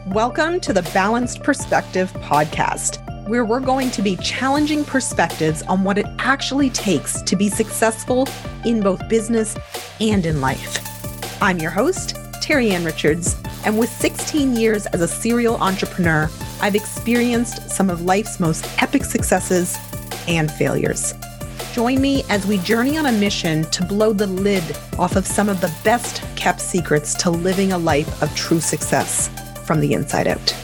Welcome to the Balanced Perspective podcast, where we're going to be challenging perspectives on what it actually takes to be successful in both business and in life. I'm your host, Terry Ann Richards, and with 16 years as a serial entrepreneur, I've experienced some of life's most epic successes and failures. Join me as we journey on a mission to blow the lid off of some of the best kept secrets to living a life of true success from the inside out.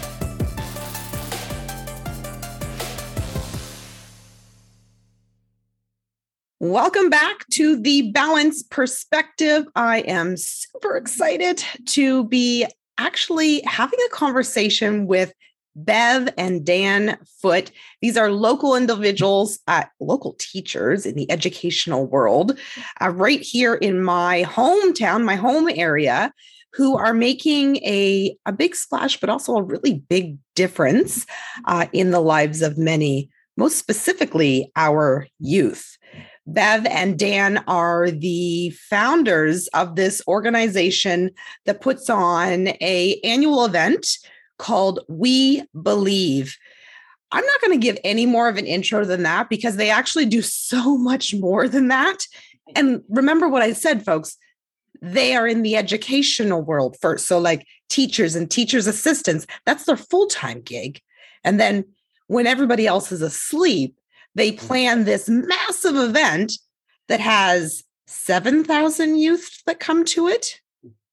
Welcome back to the Balanced Perspective. I am super excited to be actually having a conversation with Bev and Dan Foote. These are local individuals, local teachers in the educational world, right here in my hometown, my home area, who are making a big splash, but also a really big difference in the lives of many, most specifically our youth. Bev and Dan are the founders of this organization that puts on an annual event called We Believe. I'm not going to give any more of an intro than that because they actually do so much more than that. And remember what I said, folks, they are in the educational world first. So like teachers and teachers' assistants, that's their full-time gig. And then when everybody else is asleep, they plan this massive event that has 7,000 youth that come to it.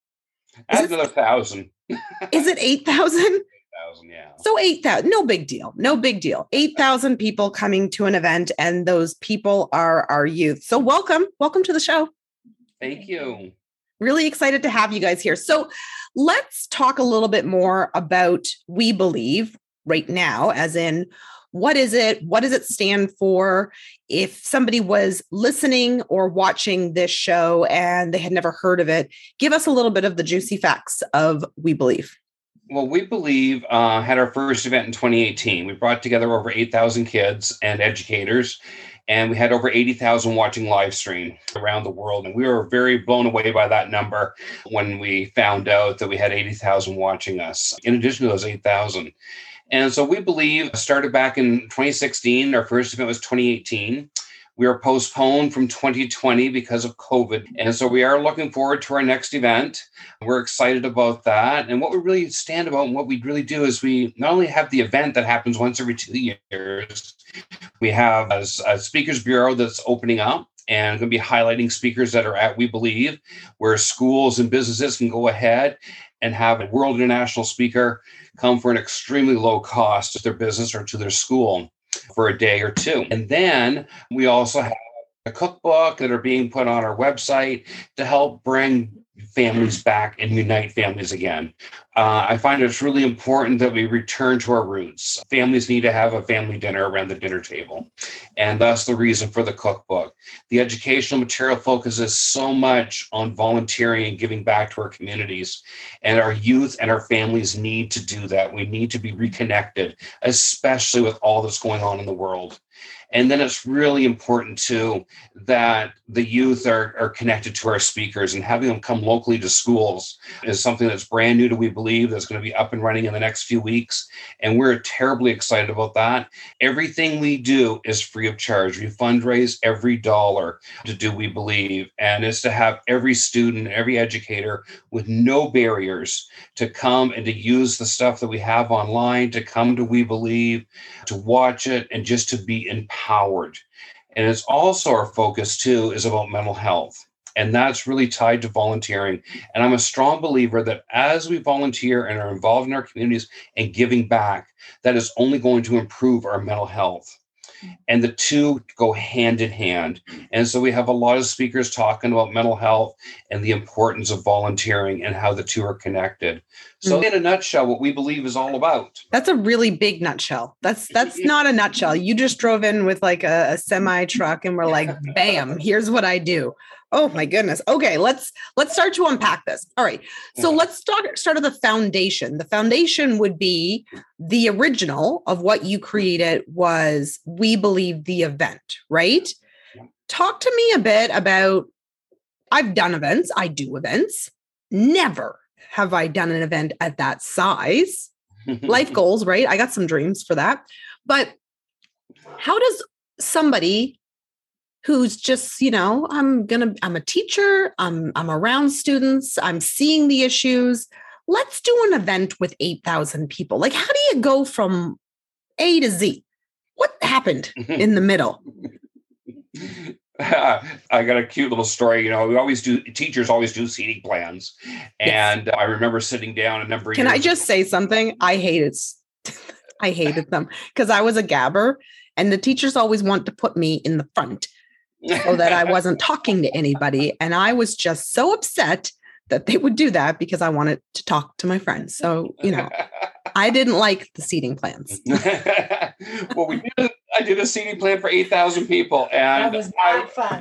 Add another 1,000. Is it 8,000? 8,000, yeah. So 8,000, no big deal. No big deal. 8,000 people coming to an event, and those people are our youth. So welcome to the show. Thank you. Really excited to have you guys here. So let's talk a little bit more about We Believe right now, as in, what is it? What does it stand for? If somebody was listening or watching this show and they had never heard of it, give us a little bit of the juicy facts of We Believe. Well, We Believe had our first event in 2018. We brought together over 8,000 kids and educators, and we had over 80,000 watching live stream around the world. And we were very blown away by that number when we found out that we had 80,000 watching us, in addition to those 8,000. And so We Believe started back in 2016. Our first event was 2018. We were postponed from 2020 because of COVID. And so we are looking forward to our next event. We're excited about that. And what we really stand about and what we really do is we not only have the event that happens once every 2 years, we have a speakers bureau that's opening up and going to be highlighting speakers that are at We Believe, where schools and businesses can go ahead and have a world international speaker come for an extremely low cost to their business or to their school for a day or two. And then we also have a cookbook that are being put on our website to help bring families back and unite families again. I find it's really important that we return to our roots. Families need to have a family dinner around the dinner table. And that's the reason for the cookbook. The educational material focuses so much on volunteering and giving back to our communities. And our youth and our families need to do that. We need to be reconnected, especially with all that's going on in the world. And then it's really important, too, that the youth are connected to our speakers, and having them come locally to schools is something that's brand new to We Believe, that's going to be up and running in the next few weeks. And we're terribly excited about that. Everything we do is free of charge. We fundraise every dollar to do We Believe. And it's to have every student, every educator with no barriers to come and to use the stuff that we have online, to come to We Believe, to watch it, and just to be empowered. And it's also our focus too is about mental health. And that's really tied to volunteering. And I'm a strong believer that as we volunteer and are involved in our communities and giving back, that is only going to improve our mental health. And the two go hand in hand. And so we have a lot of speakers talking about mental health and the importance of volunteering and how the two are connected. So in a nutshell, what We Believe is all about. That's a really big nutshell. That's not a nutshell. You just drove in with like a semi truck and we're like, bam, here's what I do. Oh my goodness. Okay, let's start to unpack this. All right. So let's start at the foundation. The foundation would be the original of what you created was We Believe the event, right? Talk to me a bit about, I've done events, I do events. Never have I done an event at that size. life goals, right? I got some dreams for that. But how does somebody who's just, I'm a teacher, I'm around students, I'm seeing the issues. Let's do an event with 8,000 people. Like, how do you go from A to Z? What happened in the middle? I got a cute little story. Teachers always do seating plans. And yes. I remember sitting down a number of years. Can I just say something? I hated them because I was a gabber and the teachers always want to put me in the front so that I wasn't talking to anybody. And I was just so upset that they would do that because I wanted to talk to my friends. So, I didn't like the seating plans. Well, I did a seating plan for 8,000 people. And that was not fun.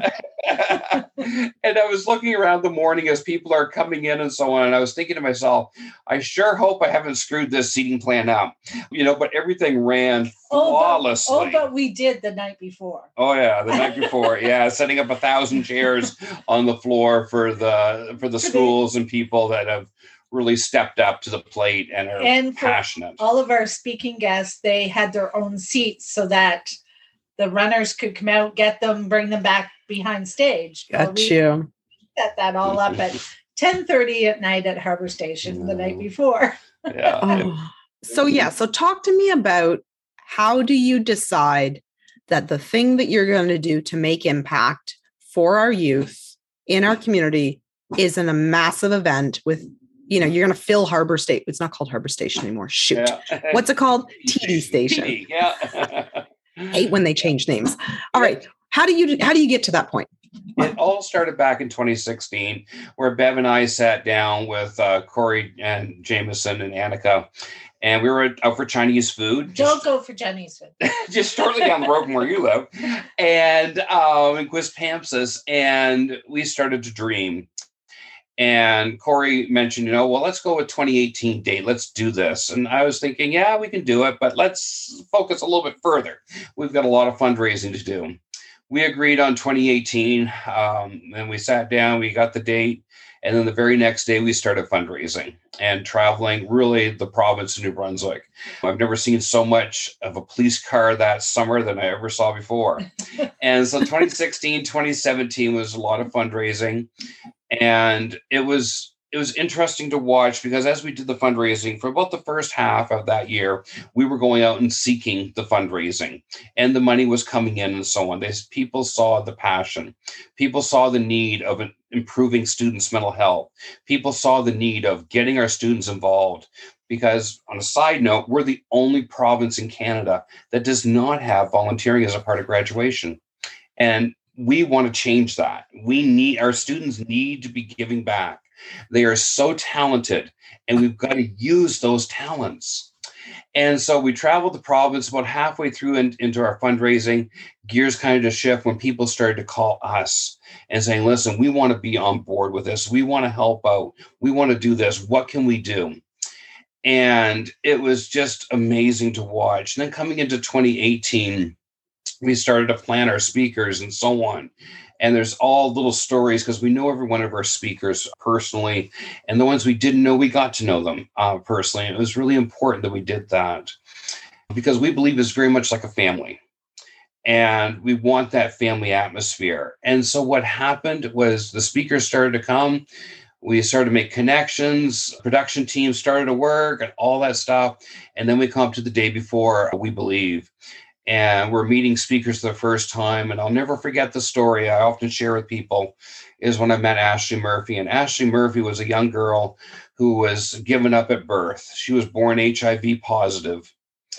And I was looking around the morning as people are coming in and so on. And I was thinking to myself, I sure hope I haven't screwed this seating plan up. But everything ran flawlessly. But we did the night before. Oh, yeah. The night before. Yeah. Setting up 1,000 chairs on the floor for the schools and people that have really stepped up to the plate and are passionate. All of our speaking guests, they had their own seats so that the runners could come out, get them, bring them back behind stage. Got you. Set that all up at 10:30 at night at Harbor Station the night before. Yeah. So talk to me about how do you decide that the thing that you're going to do to make impact for our youth in our community is in a massive event with you're going to fill Harbor State. It's not called Harbor Station anymore. Shoot. Yeah. What's it called? TD Station. TD, yeah. Hate when they change names. All right. How do you get to that point? It all started back in 2016, where Bev and I sat down with Corey and Jameson and Annika, and we were out for Chinese food. Don't go for Chinese food. Just shortly down the road from where you live, and in Quispamsis, and we started to dream. And Corey mentioned, let's go with 2018 date. Let's do this. And I was thinking, yeah, we can do it, but let's focus a little bit further. We've got a lot of fundraising to do. We agreed on 2018, and we sat down, we got the date. And then the very next day, we started fundraising and traveling really the province of New Brunswick. I've never seen so much of a police car that summer than I ever saw before. And so 2016, 2017 was a lot of fundraising. And it was interesting to watch because as we did the fundraising for about the first half of that year, we were going out and seeking the fundraising and the money was coming in and so on. People saw the passion. People saw the need of improving students' mental health. People saw the need of getting our students involved because on a side note, we're the only province in Canada that does not have volunteering as a part of graduation. And we want to change that. Our students need to be giving back. They are so talented and we've got to use those talents. And so we traveled the province about halfway through into our fundraising. Gears kind of just shift when people started to call us and saying, listen, we want to be on board with this. We want to help out. We want to do this. What can we do? And it was just amazing to watch. And then coming into 2018, we started to plan our speakers and so on. And there's all little stories because we know every one of our speakers personally. And the ones we didn't know, we got to know them personally. And it was really important that we did that because we believe it's very much like a family. And we want that family atmosphere. And so what happened was the speakers started to come. We started to make connections. Production teams started to work and all that stuff. And then we come up to the day before We Believe. And we're meeting speakers for the first time. And I'll never forget the story I often share with people is when I met Ashley Murphy. And Ashley Murphy was a young girl who was given up at birth. She was born HIV positive.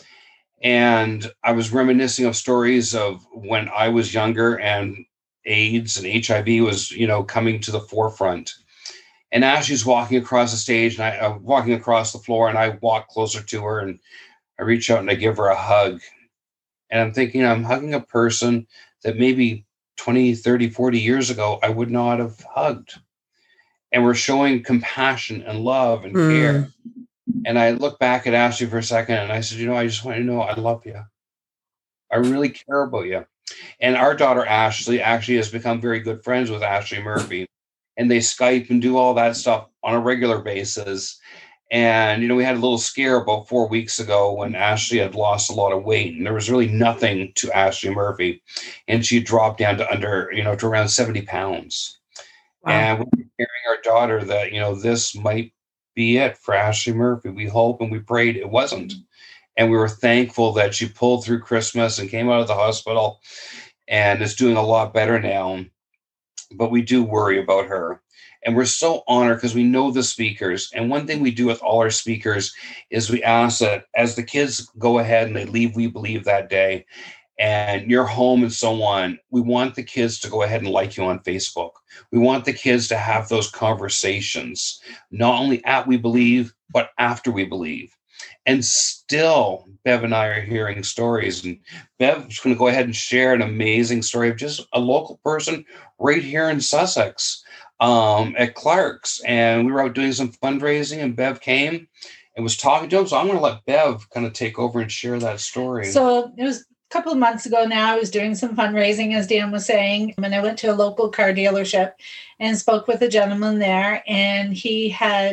And I was reminiscing of stories of when I was younger and AIDS and HIV was, coming to the forefront. And Ashley's walking across the stage and I'm walking across the floor and I walk closer to her and I reach out and I give her a hug. And I'm thinking I'm hugging a person that maybe 20, 30, 40 years ago, I would not have hugged. And we're showing compassion and love and care. And I look back at Ashley for a second and I said, I just want you to know I love you. I really care about you. And our daughter, Ashley, actually has become very good friends with Ashley Murphy. And they Skype and do all that stuff on a regular basis. And, we had a little scare about 4 weeks ago when Ashley had lost a lot of weight, and there was really nothing to Ashley Murphy. And she dropped down to to around 70 pounds. Wow. And we were hearing our daughter that, this might be it for Ashley Murphy. We hope and we prayed it wasn't. And we were thankful that she pulled through Christmas and came out of the hospital and is doing a lot better now. But we do worry about her. And we're so honored because we know the speakers. And one thing we do with all our speakers is we ask that as the kids go ahead and they leave We Believe that day, and you're home and so on, we want the kids to go ahead and like you on Facebook. We want the kids to have those conversations, not only at We Believe, but after We Believe. And still, Bev and I are hearing stories. And Bev's going to go ahead and share an amazing story of just a local person right here in Sussex at Clark's. And we were out doing some fundraising, and Bev came and was talking to him. So I'm going to let Bev kind of take over and share that story. So it was a couple of months ago now. I was doing some fundraising, as Dan was saying, and I went to a local car dealership and spoke with a gentleman there. And he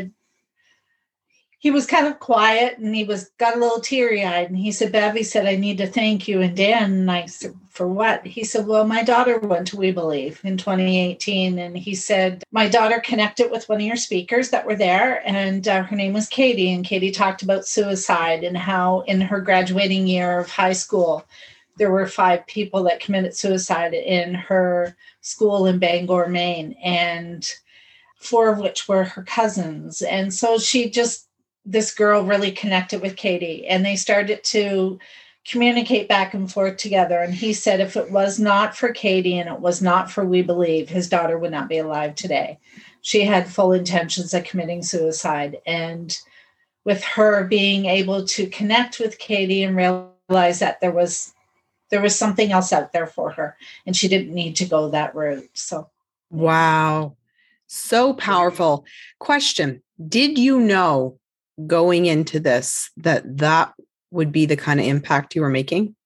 was kind of quiet, and he got a little teary-eyed. And he said, Bev, he said, I need to thank you. And Dan, and I said, for what? He said, well, my daughter went to We Believe in 2018. And he said, my daughter connected with one of your speakers that were there. And her name was Katie. And Katie talked about suicide and how in her graduating year of high school, there were 5 people that committed suicide in her school in Bangor, Maine, and 4 of which were her cousins. And so this girl really connected with Katie, and they started to communicate back and forth together. And he said, if it was not for Katie and it was not for We Believe, his daughter would not be alive today. She had full intentions of committing suicide. And with her being able to connect with Katie and realize that there was something else out there for her, and she didn't need to go that route. So, wow. So powerful. Question. Did you know going into this that would be the kind of impact you were making?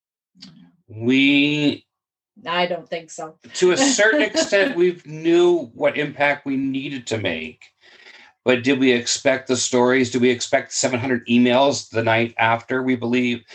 I don't think so. To a certain extent, we knew what impact we needed to make. But did we expect the stories? Did we expect 700 emails the night after We Believe?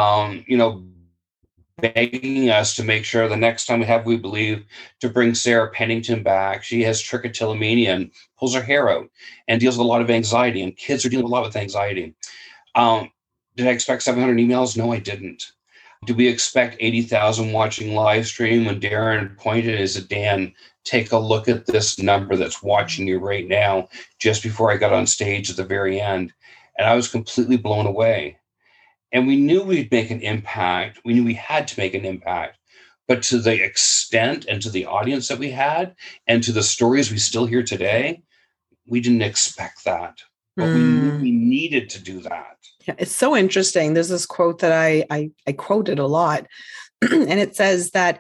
Begging us to make sure the next time we have We Believe to bring Sarah Pennington back. She has trichotillomania and pulls her hair out and deals with a lot of anxiety, and kids are dealing with a lot with anxiety. Did I expect 700 emails? No, I didn't. Did we expect 80,000 watching live stream when Darren pointed and said, Dan, take a look at this number that's watching you right now, just before I got on stage at the very end. And I was completely blown away. And we knew we'd make an impact. We knew we had to make an impact. But to the extent and to the audience that we had and to the stories we still hear today, we didn't expect that. But we knew we needed to do that. Yeah, it's so interesting. There's this quote that I quoted a lot. And it says that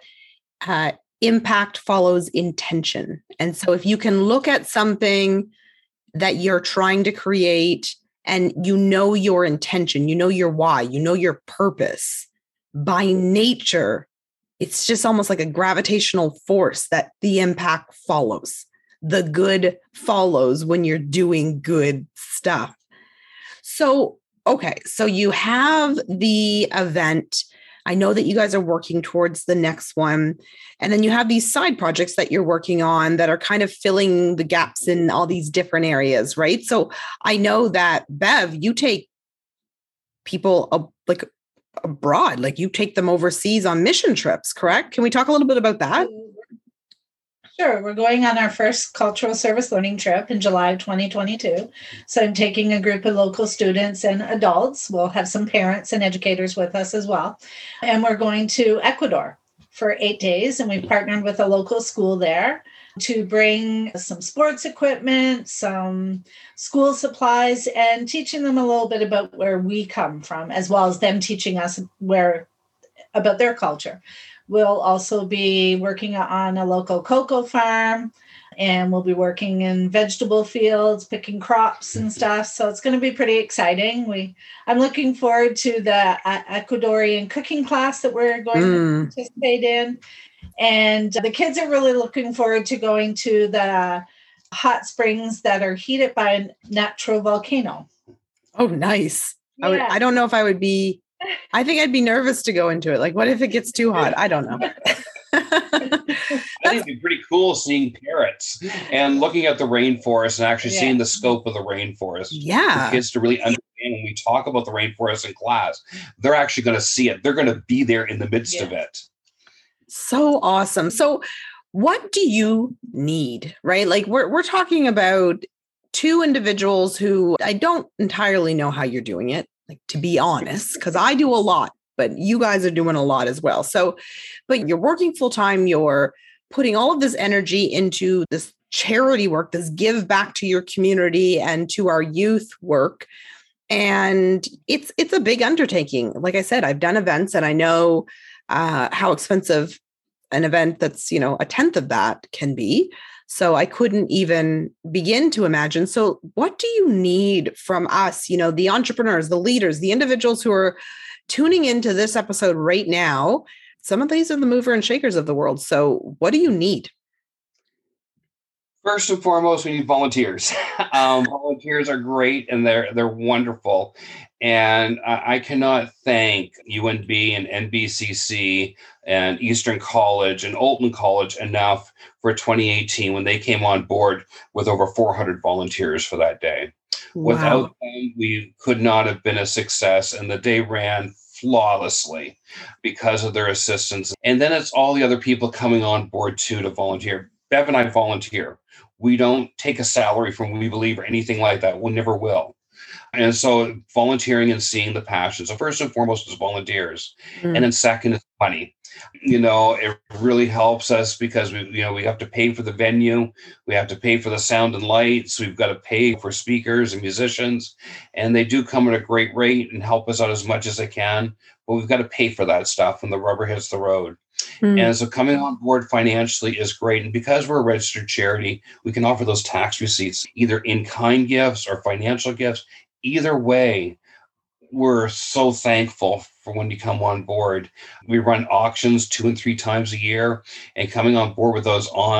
impact follows intention. And so if you can look at something that you're trying to create, and you know your intention, you know your why, you know your purpose, by nature, it's just almost like a gravitational force that the impact follows. The good follows when you're doing good stuff. So, okay, so you have the event. I know that you guys are working towards the next one. And then you have these side projects that you're working on that are kind of filling the gaps in all these different areas, right? So I know that, Bev, you take people abroad, like you take them overseas on mission trips, correct? Can we talk a little bit about that? Sure. We're going on our first cultural service learning trip in July of 2022. So I'm taking a group of local students and adults. We'll have some parents and educators with us as well. And we're going to Ecuador for 8 days. And we've partnered with a local school there to bring some sports equipment, some school supplies, and teaching them a little bit about where we come from, as well as them teaching us about their culture. We'll also be working on a local cocoa farm, and we'll be working in vegetable fields, picking crops and stuff. So it's going to be pretty exciting. I'm looking forward to the Ecuadorian cooking class that we're going to participate in. And the kids are really looking forward to going to the hot springs that are heated by a natural volcano. Oh, nice. Yeah. I don't know if I would be, I think I'd be nervous to go into it. Like, what if it gets too hot? I don't know. I think it'd be pretty cool seeing parrots and looking at the rainforest and actually seeing the scope of the rainforest. Yeah. For kids to really understand when we talk about the rainforest in class, they're actually going to see it. They're going to be there in the midst of it. So awesome. So what do you need, right? Like we're talking about two individuals who I don't entirely know how you're doing it, like to be honest, because I do a lot, but you guys are doing a lot as well. So, but you're working full time, you're putting all of this energy into this charity work, this give back to your community and to our youth work. And it's a big undertaking. Like I said, I've done events and I know how expensive an event that's, a 10th of that can be. So I couldn't even begin to imagine. So what do you need from us, the entrepreneurs, the leaders, the individuals who are tuning into this episode right now? Some of these are the mover and shakers of the world. So what do you need? First and foremost, we need volunteers. Volunteers are great and they're wonderful. And I cannot thank UNB and NBCC and Eastern College and Olton College enough for 2018 when they came on board with over 400 volunteers for that day. Wow. Without them, we could not have been a success. And the day ran flawlessly because of their assistance. And then it's all the other people coming on board too to volunteer. Bev and I volunteer. We don't take a salary from We Believe or anything like that. We never will. And so volunteering and seeing the passion. So first and foremost is volunteers. And then second is money. It really helps us because we have to pay for the venue. We have to pay for the sound and lights. We've got to pay for speakers and musicians. And they do come at a great rate and help us out as much as they can. But we've got to pay for that stuff when the rubber hits the road. And so coming on board financially is great. And because we're a registered charity, we can offer those tax receipts, either in-kind gifts or financial gifts. Either way, we're so thankful for when you come on board. We run auctions 2 and 3 times a year, and coming on board with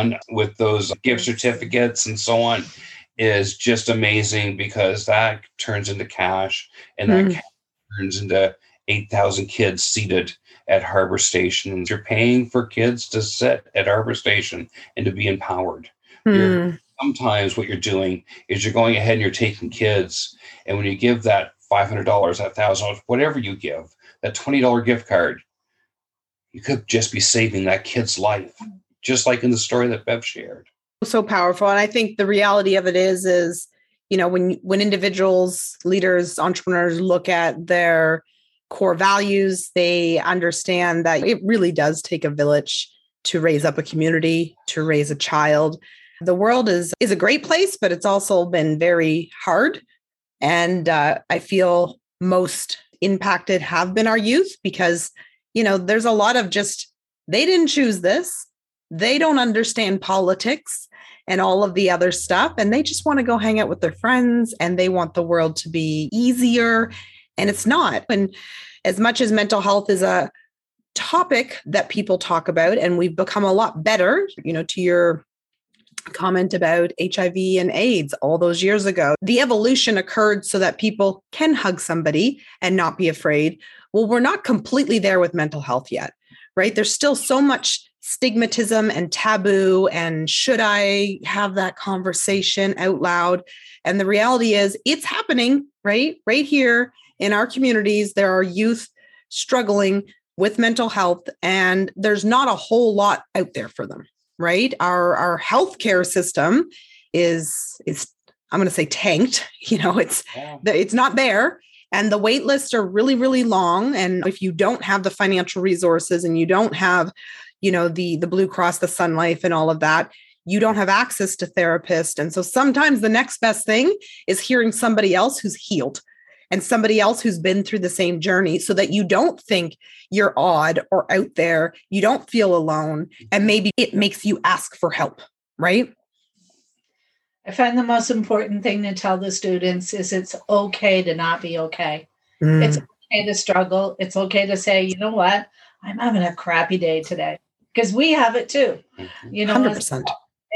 those gift certificates and so on is just amazing because that turns into cash, and that cash turns into 8,000 kids seated at Harbor Station. And you're paying for kids to sit at Harbor Station and to be empowered. Sometimes what you're doing is you're going ahead and you're taking kids, and when you give that $500, that $1,000, whatever you give, that $20 gift card, you could just be saving that kid's life, just like in the story that Bev shared. So powerful. And I think the reality of it is, when individuals, leaders, entrepreneurs look at their core values, they understand that it really does take a village to raise up a community, to raise a child. The world is a great place, but it's also been very hard. And I feel most impacted have been our youth because, there's a lot of they didn't choose this. They don't understand politics and all of the other stuff. And they just want to go hang out with their friends and they want the world to be easier. And it's not. And as much as mental health is a topic that people talk about, and we've become a lot better, to your comment about HIV and AIDS all those years ago, the evolution occurred so that people can hug somebody and not be afraid. Well, we're not completely there with mental health yet, right? There's still so much stigmatism and taboo. And should I have that conversation out loud? And the reality is it's happening, right? Right here in our communities, there are youth struggling with mental health, and there's not a whole lot out there for them. Right. Our healthcare system is I'm going to say tanked. It's not there. And the wait lists are really, really long. And if you don't have the financial resources and you don't have, the Blue Cross, the Sun Life and all of that, you don't have access to therapists. And so sometimes the next best thing is hearing somebody else who's healed and somebody else who's been through the same journey so that you don't think you're odd or out there. You don't feel alone. And maybe it makes you ask for help, right? I find the most important thing to tell the students is it's okay to not be okay. It's okay to struggle. It's okay to say, you know what? I'm having a crappy day today. Because we have it too. 100%.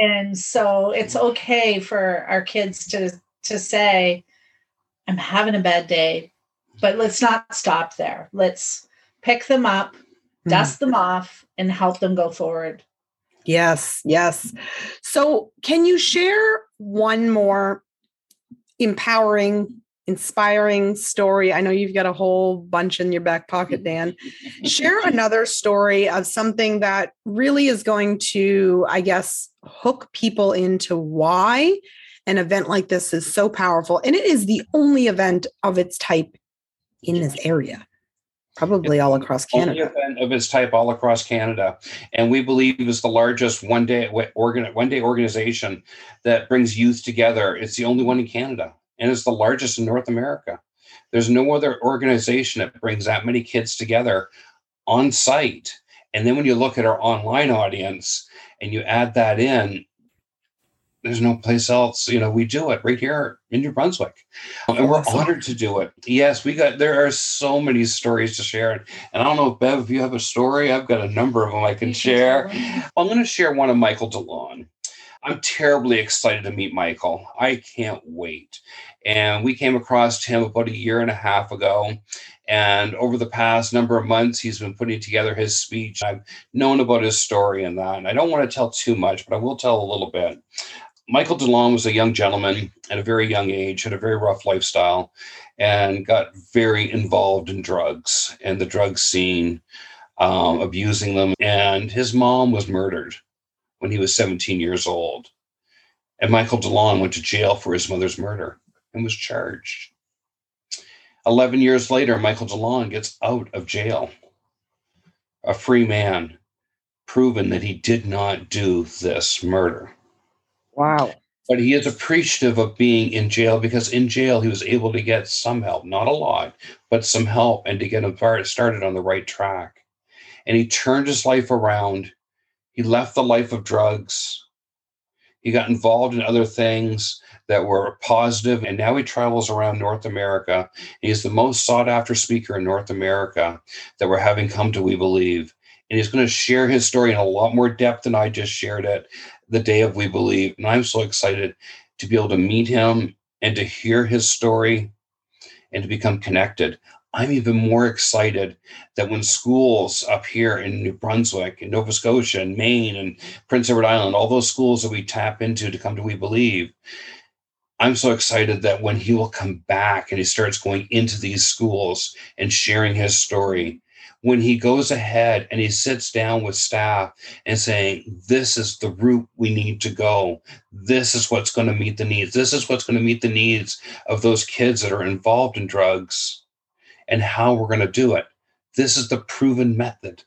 And so it's okay for our kids to say, I'm having a bad day, but let's not stop there. Let's pick them up, dust them off, and help them go forward. Yes, yes. So can you share one more empowering, inspiring story? I know you've got a whole bunch in your back pocket, Dan. Share another story of something that really is going to, I guess, hook people into why an event like this is so powerful. And it is the only event of its type in this area, probably all across Canada. Only event of its type all across Canada. And we believe is the largest one-day organization that brings youth together. It's the only one in Canada, and it's the largest in North America. There's no other organization that brings that many kids together on site. And then when you look at our online audience and you add that in, there's no place else. We do it right here in New Brunswick. And we're honored to do it. Yes, there are so many stories to share. And I don't know, Bev, if you have a story, I've got a number of them I can share. I'm going to share one of Michael DeLon. I'm terribly excited to meet Michael. I can't wait. And we came across him about a year and a half ago. And over the past number of months, he's been putting together his speech. I've known about his story and that. And I don't want to tell too much, but I will tell a little bit. Michael DeLon was a young gentleman at a very young age, had a very rough lifestyle, and got very involved in drugs and the drug scene, abusing them. And his mom was murdered when he was 17 years old. And Michael DeLon went to jail for his mother's murder and was charged. 11 years later, Michael DeLon gets out of jail, a free man, proven that he did not do this murder. Wow. But he is appreciative of being in jail, because in jail he was able to get some help, not a lot, but some help, and to get him started on the right track. And he turned his life around. He left the life of drugs. He got involved in other things that were positive, and now he travels around North America. He's the most sought after speaker in North America that we're having come to We Believe. And he's going to share his story in a lot more depth than I just shared it the day of We Believe. And I'm so excited to be able to meet him and to hear his story and to become connected. I'm even more excited that when schools up here in New Brunswick and Nova Scotia and Maine and Prince Edward Island, all those schools that we tap into to come to We Believe, I'm so excited that when he will come back and he starts going into these schools and sharing his story, when he goes ahead and he sits down with staff and saying, this is the route we need to go. This is what's going to meet the needs. This is what's going to meet the needs of those kids that are involved in drugs, and how we're going to do it. This is the proven method.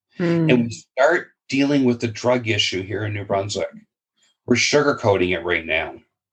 And we start dealing with the drug issue here in New Brunswick. We're sugarcoating it right now.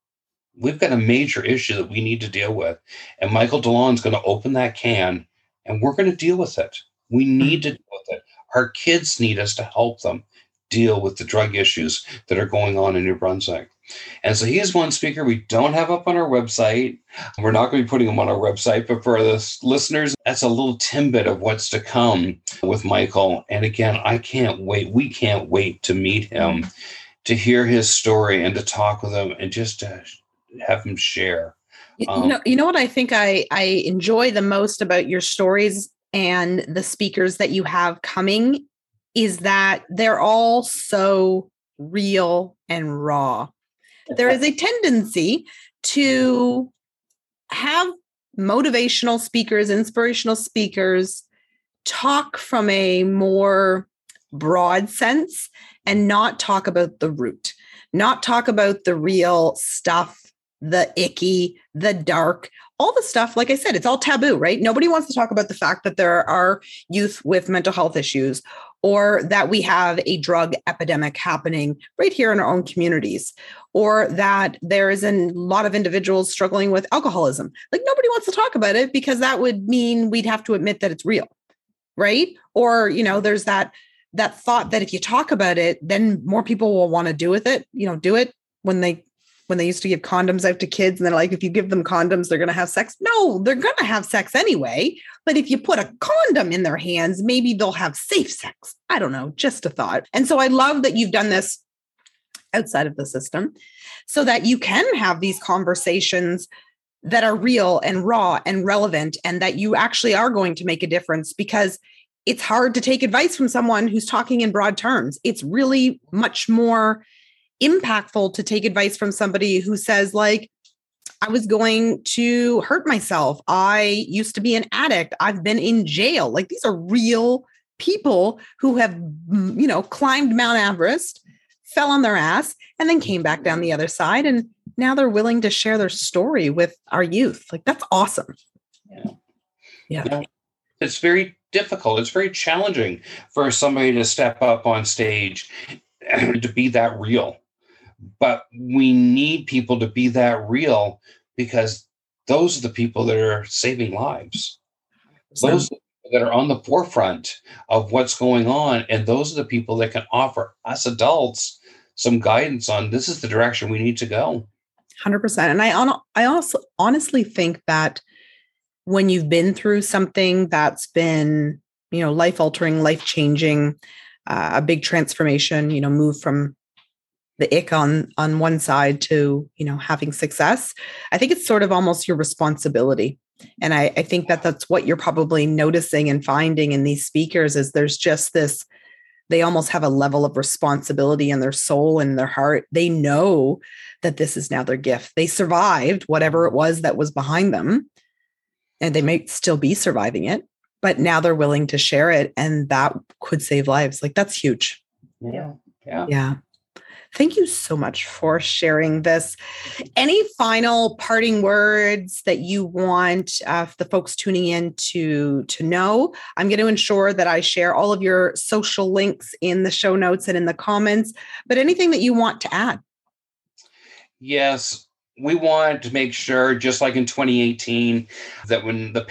We've got a major issue that we need to deal with. And Michael DeLon's going to open that can, and we're going to deal with it. We need to deal with it. Our kids need us to help them deal with the drug issues that are going on in New Brunswick. And so he's one speaker we don't have up on our website. We're not going to be putting him on our website, but for the listeners, that's a little tidbit of what's to come with Michael. And again, I can't wait. We can't wait to meet him, to hear his story and to talk with him and just to have him share. You know what I think I enjoy the most about your stories and the speakers that you have coming is that they're all so real and raw. There is a tendency to have motivational speakers, inspirational speakers talk from a more broad sense and not talk about the root, not talk about the real stuff, the icky, the dark, all the stuff. Like I said, it's all taboo, right? Nobody wants to talk about the fact that there are youth with mental health issues, or that we have a drug epidemic happening right here in our own communities, or that there is a lot of individuals struggling with alcoholism. Like nobody wants to talk about it because that would mean we'd have to admit that it's real, right? Or, there's that thought that if you talk about it, then more people will want to do with it, do it when they used to give condoms out to kids and they're like, if you give them condoms, they're going to have sex. No, they're going to have sex anyway. But if you put a condom in their hands, maybe they'll have safe sex. I don't know, just a thought. And so I love that you've done this outside of the system, so that you can have these conversations that are real and raw and relevant, and that you actually are going to make a difference, because it's hard to take advice from someone who's talking in broad terms. It's really much more impactful to take advice from somebody who says, like, I was going to hurt myself. I used to be an addict. I've been in jail. Like, these are real people who have, climbed Mount Everest, fell on their ass, and then came back down the other side. And now they're willing to share their story with our youth. Like, that's awesome. Yeah. It's very difficult. It's very challenging for somebody to step up on stage and to be that real. But we need people to be that real, because those are the people that are saving lives. Those that are on the forefront of what's going on. And those are the people that can offer us adults some guidance on, this is the direction we need to go. 100%. And I also honestly think that when you've been through something that's been, life-altering, life-changing, a big transformation, move from the ick on one side to, having success, I think it's sort of almost your responsibility. And I think that that's what you're probably noticing and finding in these speakers, is there's just this, they almost have a level of responsibility in their soul and their heart. They know that this is now their gift. They survived whatever it was that was behind them, and they may still be surviving it, but now they're willing to share it, and that could save lives. Like, that's huge. Yeah. Thank you so much for sharing this. Any final parting words that you want the folks tuning in to know? I'm going to ensure that I share all of your social links in the show notes and in the comments, but anything that you want to add? Yes. We want to make sure, just like in 2018, that when the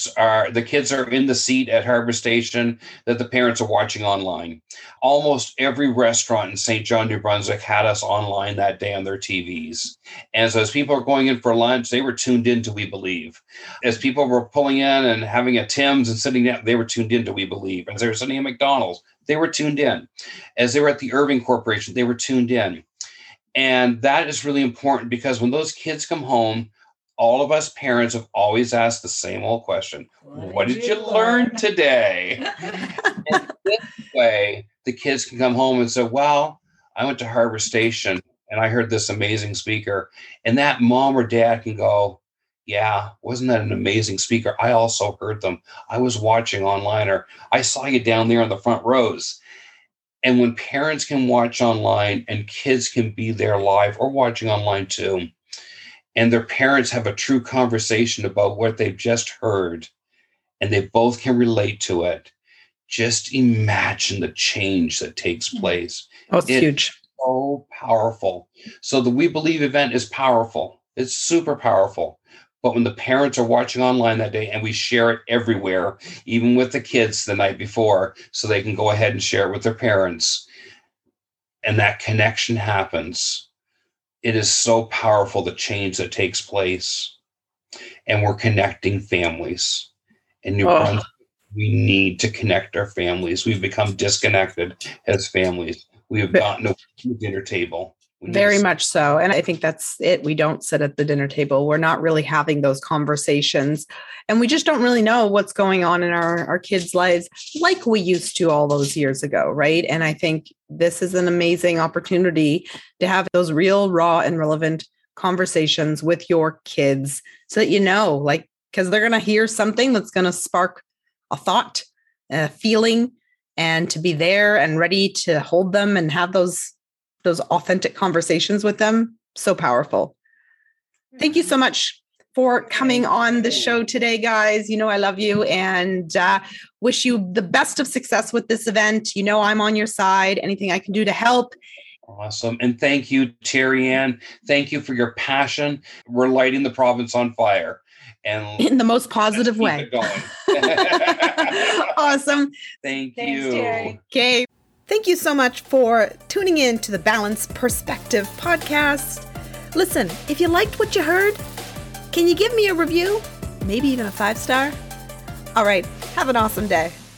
kids are in the seat at Harbor Station, that the parents are watching online. Almost every restaurant in St. John, New Brunswick had us online that day on their TVs. And so as people are going in for lunch, they were tuned in to We Believe. As people were pulling in and having a Tim's and sitting down, they were tuned in to We Believe. As they were sitting at McDonald's, they were tuned in. As they were at the Irving Corporation, they were tuned in. And that is really important, because when those kids come home, all of us parents have always asked the same old question. What did you learn today? And this way, the kids can come home and say, well, I went to Harbor Station and I heard this amazing speaker. And that mom or dad can go, yeah, wasn't that an amazing speaker? I also heard them. I was watching online, or I saw you down there in the front rows. And when parents can watch online and kids can be there live or watching online too, and their parents have a true conversation about what they've just heard, and they both can relate to it, just imagine the change that takes place. Oh, it's huge. So powerful. So the We Believe event is powerful. It's super powerful. But when the parents are watching online that day, and we share it everywhere, even with the kids the night before, so they can go ahead and share it with their parents, and that connection happens, it is so powerful, the change that takes place. And we're connecting families. In New Brunswick, we need to connect our families. We've become disconnected as families. We have gotten away from the dinner table. Very much so. And I think that's it. We don't sit at the dinner table. We're not really having those conversations. And we just don't really know what's going on in our kids' lives like we used to all those years ago, right? And I think this is an amazing opportunity to have those real, raw, and relevant conversations with your kids, so that because they're going to hear something that's going to spark a thought, a feeling, and to be there and ready to hold them and have those authentic conversations with them. So powerful. Thank you so much for coming on the show today, guys. I love you, and wish you the best of success with this event. I'm on your side. Anything I can do to help. Awesome. And thank you, Terry Ann. Thank you for your passion. We're lighting the province on fire. And in the most positive way. Awesome. Thanks, you. Terry. Okay. Thank you so much for tuning in to the Balanced Perspective podcast. Listen, if you liked what you heard, can you give me a review? Maybe even a 5-star? All right. Have an awesome day.